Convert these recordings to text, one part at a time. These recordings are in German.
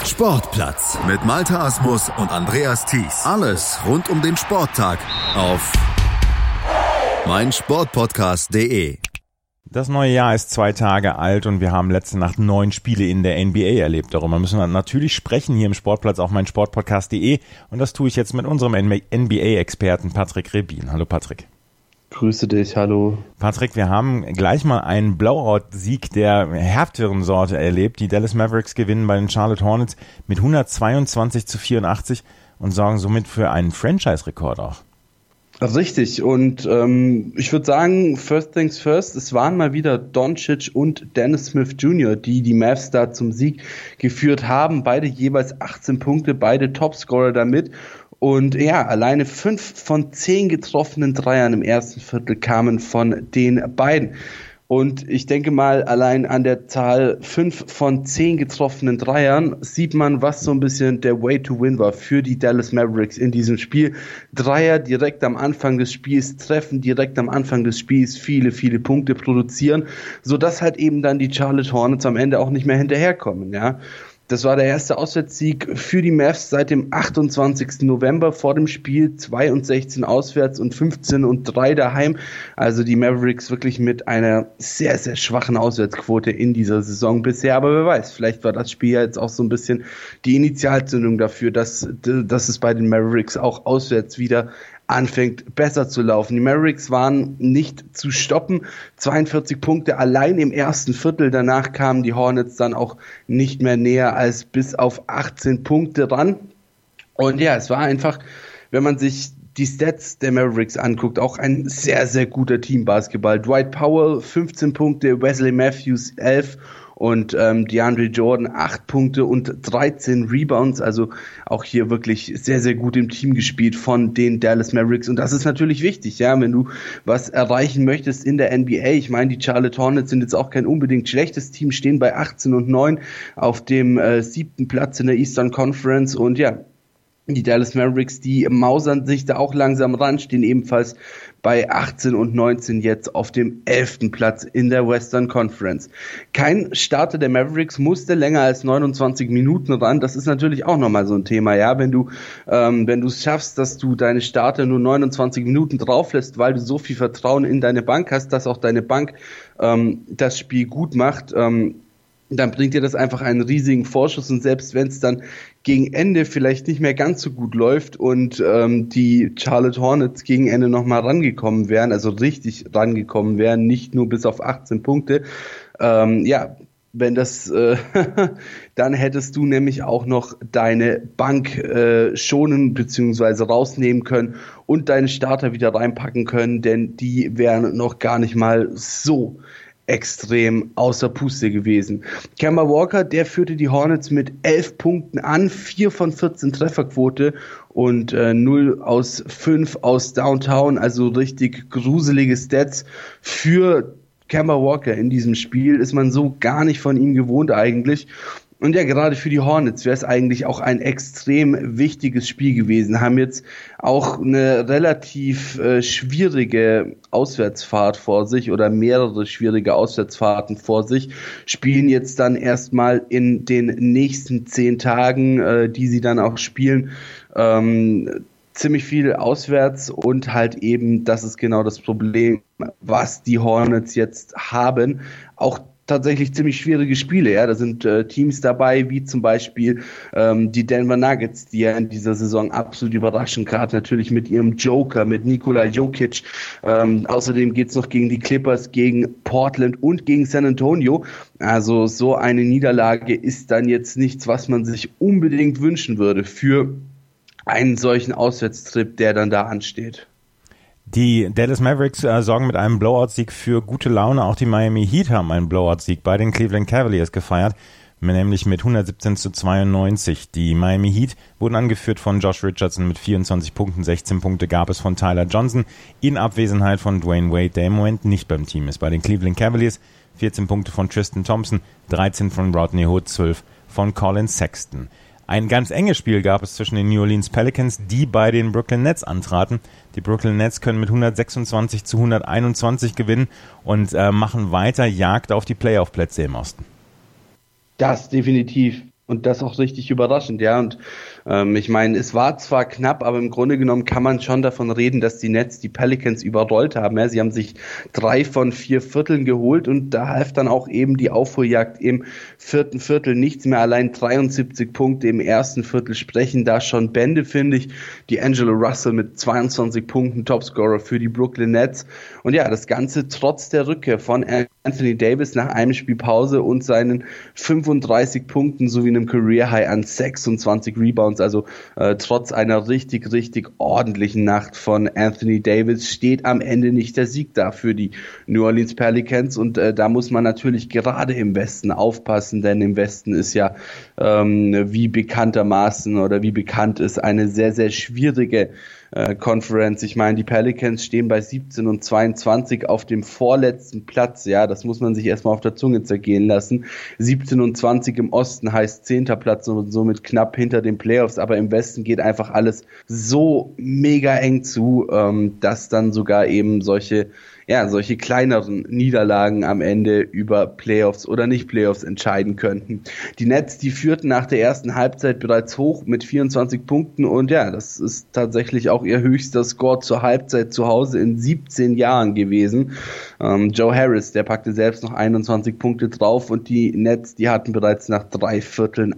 Sportplatz mit Malte Asmus und Andreas Thies. Alles rund um den Sporttag auf meinsportpodcast.de. Das neue Jahr ist 2 Tage alt und wir haben letzte Nacht 9 Spiele in der NBA erlebt. Darüber müssen wir natürlich sprechen hier im Sportplatz auf meinsportpodcast.de und das tue ich jetzt mit unserem NBA-Experten Patrick Rebin. Hallo Patrick. Grüße dich, hallo. Patrick, wir haben gleich mal einen Blowout-Sieg der härteren Sorte erlebt. Die Dallas Mavericks gewinnen bei den Charlotte Hornets mit 122-84 und sorgen somit für einen Franchise-Rekord auch. Richtig, und ich würde sagen, first things first, es waren mal wieder Doncic und Dennis Smith Jr., die Mavs da zum Sieg geführt haben. Beide jeweils 18 Punkte, beide Topscorer damit. Und ja, alleine 5 von 10 getroffenen Dreiern im ersten Viertel kamen von den beiden. Und ich denke mal, allein an der Zahl 5 von 10 getroffenen Dreiern sieht man, was so ein bisschen der Way to Win war für die Dallas Mavericks in diesem Spiel. Dreier direkt am Anfang des Spiels treffen, direkt am Anfang des Spiels viele, viele Punkte produzieren, sodass halt eben dann die Charlotte Hornets am Ende auch nicht mehr hinterherkommen, ja. Das war der erste Auswärtssieg für die Mavs seit dem 28. November vor dem Spiel, 2-16 auswärts und 15-3 daheim. Also die Mavericks wirklich mit einer sehr, sehr schwachen Auswärtsquote in dieser Saison bisher. Aber wer weiß, vielleicht war das Spiel ja jetzt auch so ein bisschen die Initialzündung dafür, dass es bei den Mavericks auch auswärts wieder anfängt besser zu laufen. Die Mavericks waren nicht zu stoppen, 42 Punkte allein im ersten Viertel, danach kamen die Hornets dann auch nicht mehr näher als bis auf 18 Punkte ran. Und ja, es war einfach, wenn man sich die Stats der Mavericks anguckt, auch ein sehr, sehr guter Teambasketball. Dwight Powell 15 Punkte, Wesley Matthews 11 und DeAndre Jordan 8 Punkte und 13 Rebounds, also auch hier wirklich sehr, sehr gut im Team gespielt von den Dallas Mavericks und das ist natürlich wichtig, ja, wenn du was erreichen möchtest in der NBA. Ich meine, die Charlotte Hornets sind jetzt auch kein unbedingt schlechtes Team, stehen bei 18-9 auf dem 7. Platz in der Eastern Conference und ja, die Dallas Mavericks, die mausern sich da auch langsam ran, stehen ebenfalls bei 18 und 19 jetzt auf dem 11. Platz in der Western Conference. Kein Starter der Mavericks musste länger als 29 Minuten ran. Das ist natürlich auch nochmal so ein Thema, ja. Wenn du es schaffst, dass du deine Starter nur 29 Minuten drauf lässt, weil du so viel Vertrauen in deine Bank hast, dass auch deine Bank das Spiel gut macht, dann bringt dir das einfach einen riesigen Vorschuss und selbst wenn es dann gegen Ende vielleicht nicht mehr ganz so gut läuft und die Charlotte Hornets gegen Ende nochmal rangekommen wären, also richtig rangekommen wären, nicht nur bis auf 18 Punkte, wenn das, dann hättest du nämlich auch noch deine Bank schonen bzw. rausnehmen können und deine Starter wieder reinpacken können, denn die wären noch gar nicht mal so extrem außer Puste gewesen. Kemba Walker, der führte die Hornets mit 11 Punkten an, 4 von 14 Trefferquote und 0 aus 5 aus Downtown, also richtig gruselige Stats für Kemba Walker in diesem Spiel, ist man so gar nicht von ihm gewohnt eigentlich. Und ja, gerade für die Hornets wäre es eigentlich auch ein extrem wichtiges Spiel gewesen. Haben jetzt auch eine relativ schwierige Auswärtsfahrt vor sich oder mehrere schwierige Auswärtsfahrten vor sich. Spielen jetzt dann erstmal in den nächsten 10 Tagen, die sie dann auch spielen, ziemlich viel auswärts und halt eben, das ist genau das Problem, was die Hornets jetzt haben. Auch tatsächlich ziemlich schwierige Spiele, ja. Da sind Teams dabei, wie zum Beispiel die Denver Nuggets, die ja in dieser Saison absolut überraschen, gerade natürlich mit ihrem Joker, mit Nikola Jokic. Außerdem geht's noch gegen die Clippers, gegen Portland und gegen San Antonio. Also so eine Niederlage ist dann jetzt nichts, was man sich unbedingt wünschen würde für einen solchen Auswärtstrip, der dann da ansteht. Die Dallas Mavericks sorgen mit einem Blowout-Sieg für gute Laune. Auch die Miami Heat haben einen Blowout-Sieg bei den Cleveland Cavaliers gefeiert, nämlich mit 117-92. Die Miami Heat wurden angeführt von Josh Richardson mit 24 Punkten. 16 Punkte gab es von Tyler Johnson in Abwesenheit von Dwayne Wade, der im Moment nicht beim Team ist. Bei den Cleveland Cavaliers 14 Punkte von Tristan Thompson, 13 von Rodney Hood, 12 von Colin Sexton. Ein ganz enges Spiel gab es zwischen den New Orleans Pelicans, die bei den Brooklyn Nets antraten. Die Brooklyn Nets können mit 126-121 gewinnen und machen weiter Jagd auf die Playoff-Plätze im Osten. Das definitiv. Und das auch richtig überraschend, ja. Und ich meine, es war zwar knapp, aber im Grunde genommen kann man schon davon reden, dass die Nets die Pelicans überrollt haben. Ja. Sie haben sich 3 von 4 Vierteln geholt und da half dann auch eben die Aufholjagd im vierten Viertel nichts mehr. Allein 73 Punkte im ersten Viertel sprechen da schon Bände, finde ich. Die D'Angelo Russell mit 22 Punkten, Topscorer für die Brooklyn Nets. Und ja, das Ganze trotz der Rückkehr von Anthony Davis nach einem Spiel Pause und seinen 35 Punkten sowie einem Career High an 26 Rebounds. Also trotz einer richtig, richtig ordentlichen Nacht von Anthony Davis steht am Ende nicht der Sieg da für die New Orleans Pelicans. Und da muss man natürlich gerade im Westen aufpassen, denn im Westen ist ja wie bekanntermaßen oder wie bekannt ist eine sehr, sehr schwierige Conference. Ich meine, die Pelicans stehen bei 17 und 22 auf dem vorletzten Platz. Ja, das muss man sich erstmal auf der Zunge zergehen lassen. 17 und 20 im Osten heißt 10. Platz und somit knapp hinter den Playoffs. Aber im Westen geht einfach alles so mega eng zu, dass dann sogar eben solche kleineren Niederlagen am Ende über Playoffs oder nicht Playoffs entscheiden könnten. Die Nets, die führten nach der ersten Halbzeit bereits hoch mit 24 Punkten und ja, das ist tatsächlich auch ihr höchster Score zur Halbzeit zu Hause in 17 Jahren gewesen. Joe Harris, der packte selbst noch 21 Punkte drauf und die Nets, die hatten bereits nach 3 Vierteln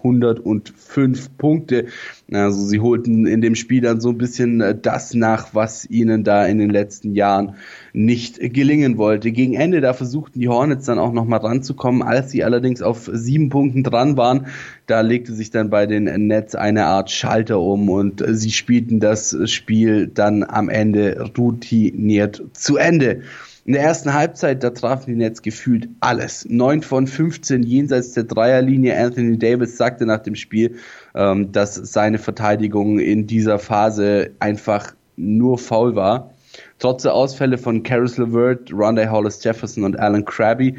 105 Punkte. Also sie holten in dem Spiel dann so ein bisschen das nach, was ihnen da in den letzten Jahren nicht gelingen wollte. Gegen Ende, da versuchten die Hornets dann auch nochmal ranzukommen, als sie allerdings auf 7 Punkten dran waren. Da legte sich dann bei den Nets eine Art Schalter um und sie spielten das Spiel dann am Ende routiniert zu Ende. In der ersten Halbzeit, da trafen die Nets gefühlt alles. 9 von 15 jenseits der Dreierlinie. Anthony Davis sagte nach dem Spiel, dass seine Verteidigung in dieser Phase einfach nur faul war. Trotz der Ausfälle von Caris LeVert, Rondé Hollis-Jefferson und Alan Crabbe,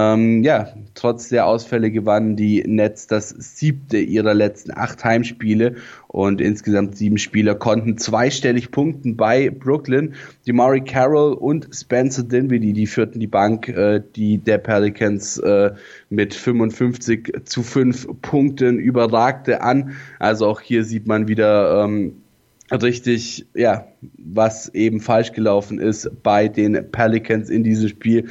trotz der Ausfälle gewannen die Nets das 7. ihrer letzten 8 Heimspiele und insgesamt 7 Spieler konnten zweistellig punkten bei Brooklyn. DeMarre Carroll und Spencer Dinwiddie, die führten die Bank, die der Pelicans mit 55-5 Punkten überragte an. Also auch hier sieht man wieder richtig, ja, was eben falsch gelaufen ist bei den Pelicans in diesem Spiel.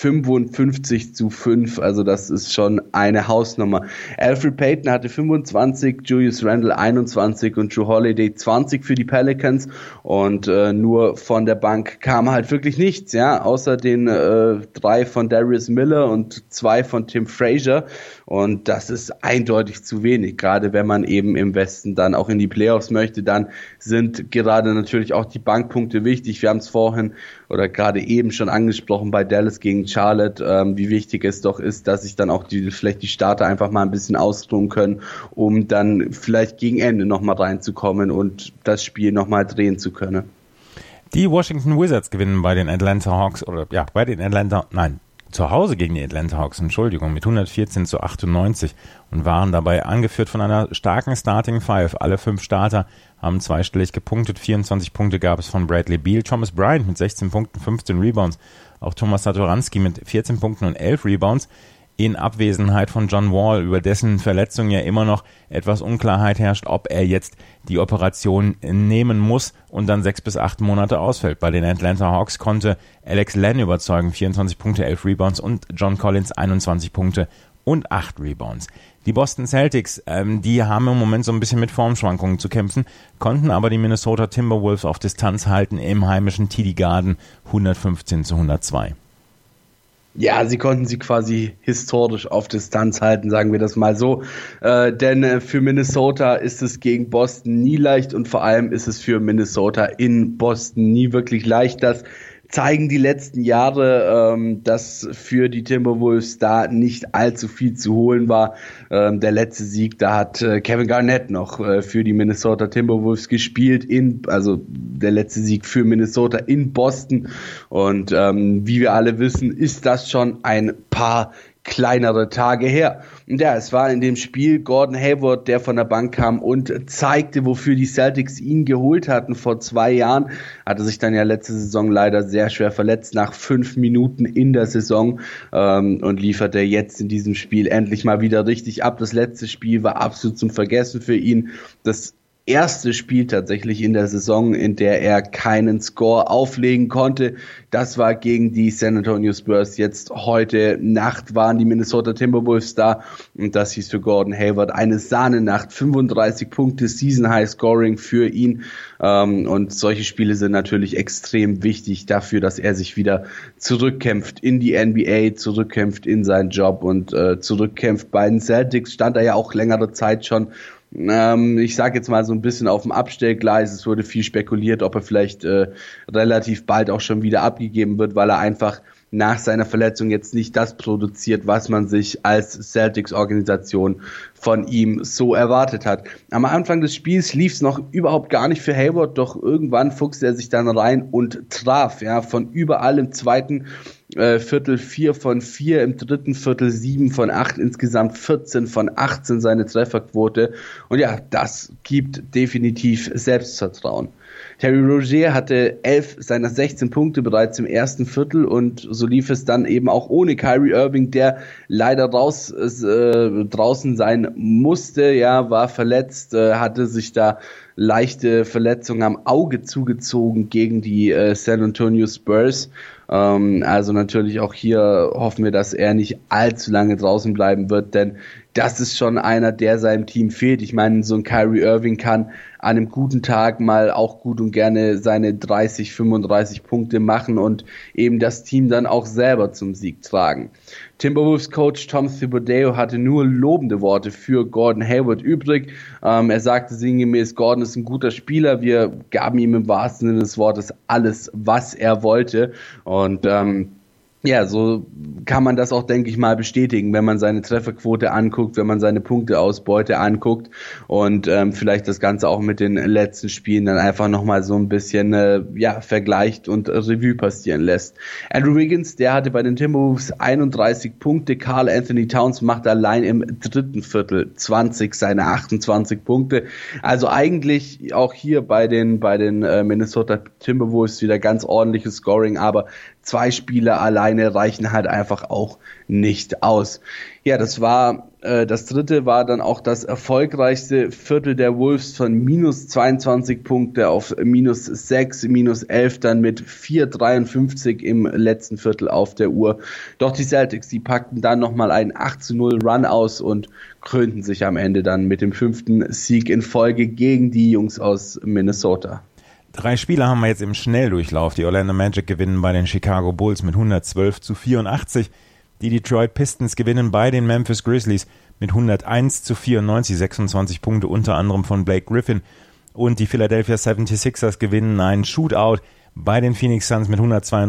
55-5, also das ist schon eine Hausnummer. Elfrid Payton hatte 25, Julius Randle 21 und Jrue Holiday 20 für die Pelicans und nur von der Bank kam halt wirklich nichts, ja, außer den 3 von Darius Miller und 2 von Tim Frazier und das ist eindeutig zu wenig, gerade wenn man eben im Westen dann auch in die Playoffs möchte, dann sind gerade natürlich auch die Bankpunkte wichtig. Wir haben es vorhin oder gerade eben schon angesprochen bei Dallas gegen Charlotte, wie wichtig es doch ist, dass sich dann auch vielleicht die Starter einfach mal ein bisschen ausruhen können, um dann vielleicht gegen Ende nochmal reinzukommen und das Spiel nochmal drehen zu können. Die Washington Wizards gewinnen bei den Atlanta Hawks zu Hause gegen die Atlanta Hawks, mit 114-98 und waren dabei angeführt von einer starken Starting Five. Alle 5 Starter haben zweistellig gepunktet. 24 Punkte gab es von Bradley Beal, Thomas Bryant mit 16 Punkten, 15 Rebounds, auch Thomas Satoranski mit 14 Punkten und 11 Rebounds. In Abwesenheit von John Wall, über dessen Verletzung ja immer noch etwas Unklarheit herrscht, ob er jetzt die Operation nehmen muss und dann 6 bis 8 Monate ausfällt. Bei den Atlanta Hawks konnte Alex Len überzeugen, 24 Punkte, 11 Rebounds und John Collins 21 Punkte und 8 Rebounds. Die Boston Celtics, die haben im Moment so ein bisschen mit Formschwankungen zu kämpfen, konnten aber die Minnesota Timberwolves auf Distanz halten im heimischen TD Garden 115-102. Ja, sie konnten sie quasi historisch auf Distanz halten, sagen wir das mal so. Denn für Minnesota ist es gegen Boston nie leicht und vor allem ist es für Minnesota in Boston nie wirklich leicht. Das zeigen die letzten Jahre, dass für die Timberwolves da nicht allzu viel zu holen war. Der letzte Sieg, da hat Kevin Garnett noch für die Minnesota Timberwolves gespielt, also der letzte Sieg für Minnesota in Boston. Und wie wir alle wissen, ist das schon ein paar kleinere Tage her. Und ja, es war in dem Spiel Gordon Hayward, der von der Bank kam und zeigte, wofür die Celtics ihn geholt hatten vor 2 Jahren. Hatte sich dann ja letzte Saison leider sehr schwer verletzt, nach 5 Minuten in der Saison, und lieferte jetzt in diesem Spiel endlich mal wieder richtig ab. Das letzte Spiel war absolut zum Vergessen für ihn. Das erste Spiel tatsächlich in der Saison, in der er keinen Score auflegen konnte. Das war gegen die San Antonio Spurs. Jetzt heute Nacht waren die Minnesota Timberwolves da und das hieß für Gordon Hayward eine Sahnenacht. 35 Punkte, Season High Scoring für ihn, und solche Spiele sind natürlich extrem wichtig dafür, dass er sich wieder zurückkämpft in die NBA, zurückkämpft in seinen Job und zurückkämpft bei den Celtics. Stand er ja auch längere Zeit schon, ich sage jetzt mal so ein bisschen auf dem Abstellgleis. Es wurde viel spekuliert, ob er vielleicht relativ bald auch schon wieder abgegeben wird, weil er einfach nach seiner Verletzung jetzt nicht das produziert, was man sich als Celtics-Organisation von ihm so erwartet hat. Am Anfang des Spiels lief es noch überhaupt gar nicht für Hayward, doch irgendwann fuchste er sich dann rein und traf, ja, von überall im zweiten Viertel 4 von 4, im dritten Viertel 7 von 8, insgesamt 14 von 18 seine Trefferquote. Und ja, das gibt definitiv Selbstvertrauen. Terry Rozier hatte 11 seiner 16 Punkte bereits im ersten Viertel und so lief es dann eben auch ohne Kyrie Irving, der leider draußen sein musste, ja, war verletzt, hatte sich da leichte Verletzungen am Auge zugezogen gegen die San Antonio Spurs. Also natürlich auch hier hoffen wir, dass er nicht allzu lange draußen bleiben wird, denn das ist schon einer, der seinem Team fehlt. Ich meine, so ein Kyrie Irving kann an einem guten Tag mal auch gut und gerne seine 30, 35 Punkte machen und eben das Team dann auch selber zum Sieg tragen. Timberwolves-Coach Tom Thibodeau hatte nur lobende Worte für Gordon Hayward übrig. Er sagte sinngemäß, Gordon ist ein guter Spieler, wir gaben ihm im wahrsten Sinne des Wortes alles, was er wollte. Und ja, so kann man das auch, denke ich mal, bestätigen, wenn man seine Trefferquote anguckt, wenn man seine Punkteausbeute anguckt und vielleicht das Ganze auch mit den letzten Spielen dann einfach nochmal so ein bisschen vergleicht und Revue passieren lässt. Andrew Wiggins, der hatte bei den Timberwolves 31 Punkte, Karl Anthony Towns machte allein im dritten Viertel 20 seine 28 Punkte. Also eigentlich auch hier bei den Minnesota Timberwolves wieder ganz ordentliches Scoring, aber 2 Spieler alleine reichen halt einfach auch nicht aus. Ja, das dritte war dann auch das erfolgreichste Viertel der Wolves von minus 22 Punkte auf minus 6, minus 11 dann mit 4,53 im letzten Viertel auf der Uhr. Doch die Celtics, die packten dann nochmal einen 8-0 Run aus und krönten sich am Ende dann mit dem 5. Sieg in Folge gegen die Jungs aus Minnesota. 3 Spiele haben wir jetzt im Schnelldurchlauf. Die Orlando Magic gewinnen bei den Chicago Bulls mit 112-84. Die Detroit Pistons gewinnen bei den Memphis Grizzlies mit 101-94, 26 Punkte unter anderem von Blake Griffin. Und die Philadelphia 76ers gewinnen einen Shootout bei den Phoenix Suns mit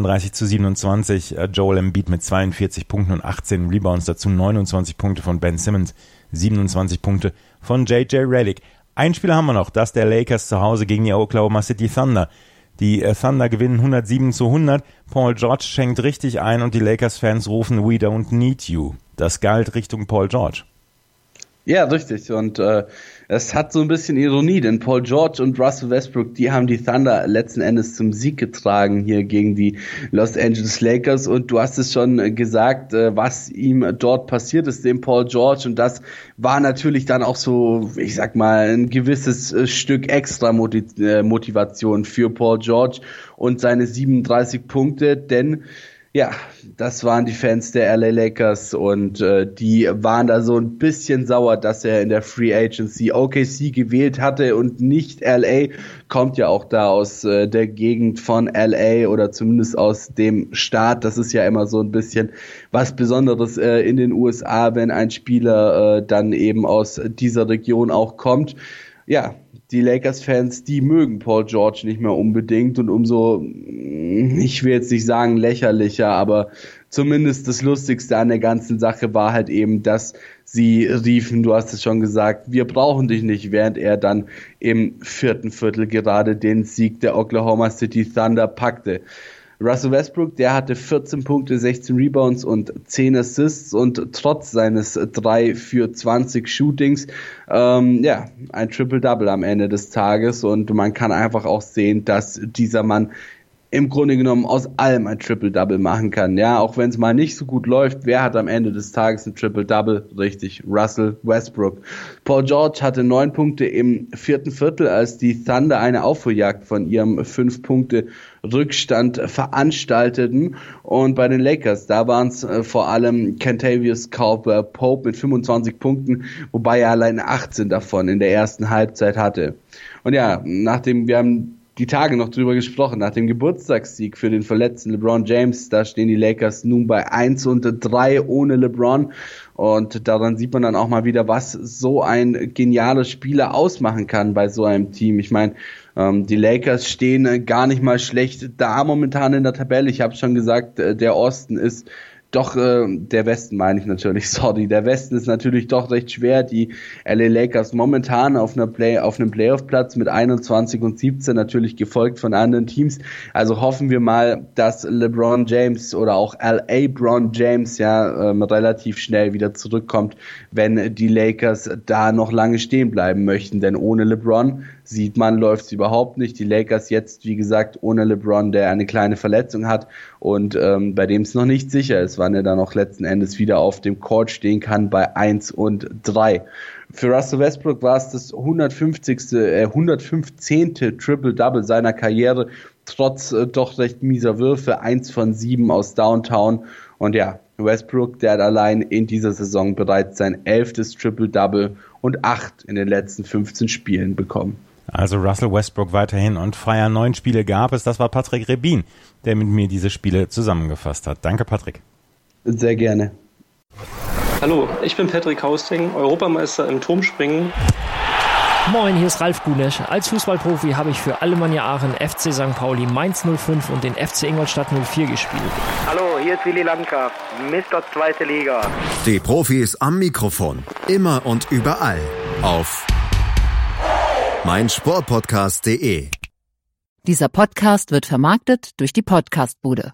132-27. Joel Embiid mit 42 Punkten und 18 Rebounds, dazu 29 Punkte von Ben Simmons, 27 Punkte von J.J. Redick. Ein Spiel haben wir noch, das der Lakers zu Hause gegen die Oklahoma City Thunder. Die Thunder gewinnen 107-100, Paul George schenkt richtig ein und die Lakers-Fans rufen "We don't need you". Das galt Richtung Paul George. Ja, richtig. Und es hat so ein bisschen Ironie, denn Paul George und Russell Westbrook, die haben die Thunder letzten Endes zum Sieg getragen hier gegen die Los Angeles Lakers. Und du hast es schon gesagt, was ihm dort passiert ist, dem Paul George. Und das war natürlich dann auch so, ich sag mal, ein gewisses Stück extra Motivation für Paul George und seine 37 Punkte, denn ja, das waren die Fans der LA Lakers und die waren da so ein bisschen sauer, dass er in der Free Agency OKC gewählt hatte und nicht LA. Kommt ja auch da aus der Gegend von LA oder zumindest aus dem Staat. Das ist ja immer so ein bisschen was Besonderes in den USA, wenn ein Spieler dann eben aus dieser Region auch kommt. Ja, die Lakers-Fans, die mögen Paul George nicht mehr unbedingt und umso, ich will jetzt nicht sagen lächerlicher, aber zumindest das Lustigste an der ganzen Sache war halt eben, dass sie riefen, du hast es schon gesagt, wir brauchen dich nicht, während er dann im 4. Viertel gerade den Sieg der Oklahoma City Thunder packte. Russell Westbrook, der hatte 14 Punkte, 16 Rebounds und 10 Assists und trotz seines 3 für 20 Shootings, ein Triple-Double am Ende des Tages und man kann einfach auch sehen, dass dieser Mann im Grunde genommen aus allem ein Triple-Double machen kann. Ja, auch wenn es mal nicht so gut läuft, wer hat am Ende des Tages ein Triple-Double? Richtig, Russell Westbrook. Paul George hatte 9 Punkte im 4. Viertel, als die Thunder eine Aufholjagd von ihrem 5-Punkte-Rückstand veranstalteten. Und bei den Lakers, da waren es vor allem Kentavious Caldwell-Pope mit 25 Punkten, wobei er allein 18 davon in der ersten Halbzeit hatte. Und ja, wir haben die Tage noch drüber gesprochen, nach dem Geburtstagssieg für den verletzten LeBron James, da stehen die Lakers nun bei 1-3 ohne LeBron und daran sieht man dann auch mal wieder, was so ein genialer Spieler ausmachen kann bei so einem Team. Ich meine, die Lakers stehen gar nicht mal schlecht da momentan in der Tabelle. Ich habe schon gesagt, der Osten ist der Westen meine ich natürlich, der Westen ist natürlich doch recht schwer. Die LA Lakers momentan auf einem Playoff-Platz mit 21 und 17, natürlich gefolgt von anderen Teams. Also hoffen wir mal, dass LeBron James oder auch LA Bron James relativ schnell wieder zurückkommt, wenn die Lakers da noch lange stehen bleiben möchten. Denn ohne LeBron sieht man, läuft es überhaupt nicht. Die Lakers jetzt, wie gesagt, ohne LeBron, der eine kleine Verletzung hat und bei dem es noch nicht sicher ist, wann er dann auch letzten Endes wieder auf dem Court stehen kann bei 1-3. Für Russell Westbrook war es das 115. Triple-Double seiner Karriere, trotz doch recht mieser Würfe, 1 von 7 aus Downtown. Und ja, Westbrook, der hat allein in dieser Saison bereits sein 11. Triple-Double und 8 in den letzten 15 Spielen bekommen. Also Russell Westbrook weiterhin on fire. 9 Spiele gab es. Das war Patrick Rebin, der mit mir diese Spiele zusammengefasst hat. Danke, Patrick. Sehr gerne. Hallo, ich bin Patrick Hausting, Europameister im Turmspringen. Moin, hier ist Ralf Gunesch. Als Fußballprofi habe ich für Alemannia Aachen, FC St. Pauli, Mainz 05 und den FC Ingolstadt 04 gespielt. Hallo, hier ist Willi Landgraf, Mr. Zweite Liga. Die Profis am Mikrofon, immer und überall auf meinsportpodcast.de. Dieser Podcast wird vermarktet durch die Podcastbude.